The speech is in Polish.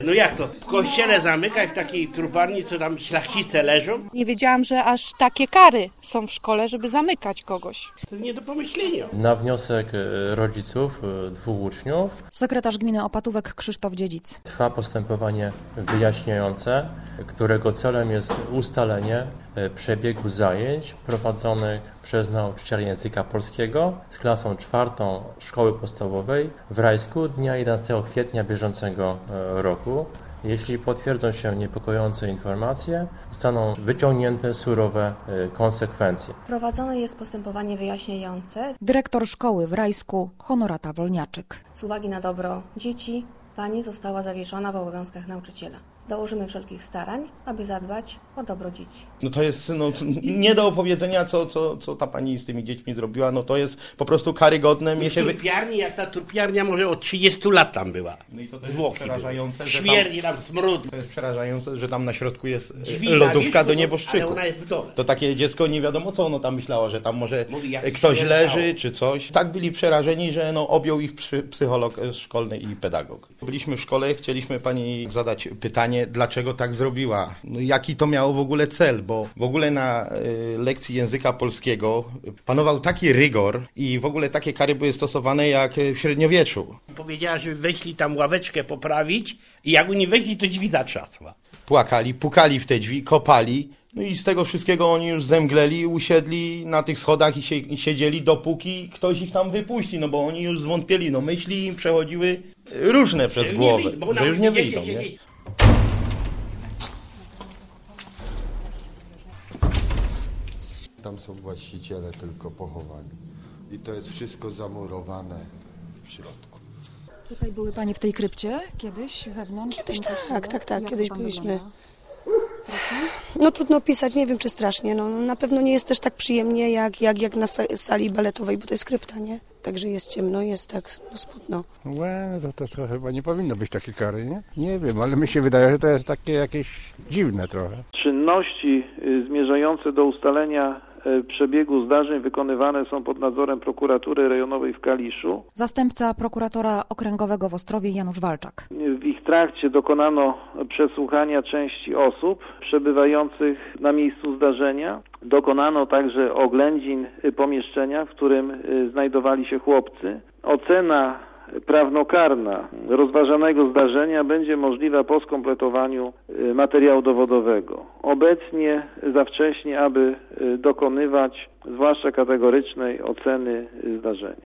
No jak to? W kościele zamykać, w takiej trubarni, co tam szlachcice leżą? Nie wiedziałam, że aż takie kary są w szkole, żeby zamykać kogoś. To nie do pomyślenia. Na wniosek rodziców 2 uczniów Sekretarz gminy Opatówek Krzysztof Dziedzic. trwa postępowanie wyjaśniające, którego celem jest ustalenie przebiegu zajęć prowadzonych przez nauczyciela języka polskiego z klasą 4 szkoły podstawowej w Rajsku dnia 11 kwietnia bieżącego roku. Jeśli potwierdzą się niepokojące informacje, zostaną wyciągnięte surowe konsekwencje. Prowadzone jest postępowanie wyjaśniające. Dyrektor szkoły w Rajsku Honorata Wolniaczyk. Z uwagi na dobro dzieci pani została zawieszona w obowiązkach nauczyciela. Dołożymy wszelkich starań, aby zadbać o dobro dzieci. No to jest nie do opowiedzenia, co ta pani z tymi dziećmi zrobiła. No to jest po prostu karygodne. Trupiarni, jak ta trupiarnia może od 30 lat tam była. No i to zwłoki przerażające, śmierdzi tam smród. To jest przerażające, że tam na środku jest lodówka do nieboszczyku. Ale ona jest w domu. To takie dziecko nie wiadomo co ono tam myślało, że tam może Mówi, ktoś leży czy coś. Tak byli przerażeni, że objął ich psycholog szkolny i pedagog. Byliśmy w szkole, chcieliśmy pani zadać pytanie, dlaczego tak zrobiła. No, jaki to miało w ogóle cel, bo w ogóle na lekcji języka polskiego panował taki rygor i w ogóle takie kary były stosowane jak w średniowieczu. Powiedziała, że weszli tam ławeczkę poprawić i jak oni weszli, to drzwi zatrzasła. Płakali, pukali w te drzwi, kopali. No i z tego wszystkiego oni już zemgleli, usiedli na tych schodach i siedzieli, dopóki ktoś ich tam wypuści, no bo oni już zwątpieli, no myśli im przechodziły różne przez głowę, że już nie wyjdą. Nie? Tam są właściciele tylko pochowani i to jest wszystko zamurowane w środku. Tutaj były Panie w tej krypcie kiedyś wewnątrz? Kiedyś tak. Kiedyś byliśmy. No trudno opisać, nie wiem czy strasznie. No, na pewno nie jest też tak przyjemnie jak na sali baletowej, bo to jest krypta, nie? Także jest ciemno, jest tak smutno. To chyba nie powinno być takiej kary, nie? Nie wiem, ale mi się wydaje, że to jest takie jakieś dziwne trochę. Czynności zmierzające do ustalenia przebiegu zdarzeń wykonywane są pod nadzorem prokuratury rejonowej w Kaliszu. Zastępca prokuratora okręgowego w Ostrowie Janusz Walczak. W ich trakcie dokonano przesłuchania części osób przebywających na miejscu zdarzenia. Dokonano także oględzin pomieszczenia, w którym znajdowali się chłopcy. Ocena prawnokarna rozważanego zdarzenia będzie możliwa po skompletowaniu materiału dowodowego. Obecnie za wcześnie, aby dokonywać zwłaszcza kategorycznej oceny zdarzenia.